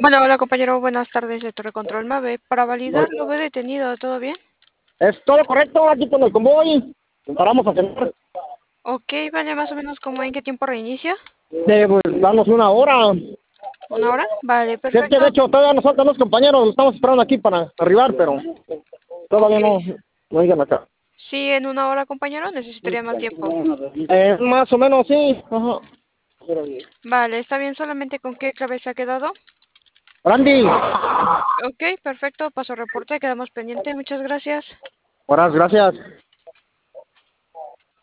Hola compañero, buenas tardes de Torre Control Mave. Para validar, lo veo detenido, ¿todo bien? Es todo correcto, aquí con el convoy. Paramos a cenar. Ok, vale, más o menos como en qué tiempo reinicia. Pues, danos una hora. ¿Una hora? Vale, Si es que de perfecto. hecho todavía nos faltan los compañeros, los estamos esperando aquí para arribar, pero Ok. todavía no llegan acá. Sí, en una hora compañero, necesitaría más tiempo. Más o menos sí. Ajá. Vale, está bien, solamente con qué clave se ha quedado. Randy, Ok, perfecto, paso reporte, quedamos pendiente, muchas gracias. horas, gracias.